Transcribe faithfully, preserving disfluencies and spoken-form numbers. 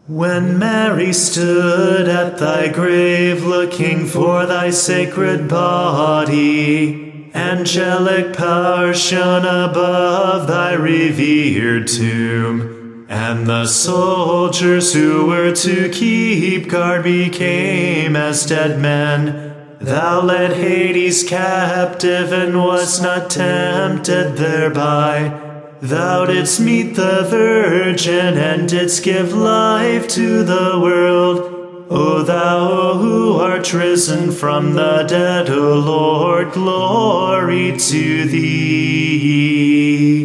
When Mary stood at thy grave, looking for thy sacred body, angelic power shone above thy revered tomb, and the soldiers who were to keep guard became as dead men. Thou led Hades captive and wast not tempted thereby. Thou didst meet the Virgin and didst give life to the world. O thou who art risen from the dead, O Lord, glory to thee.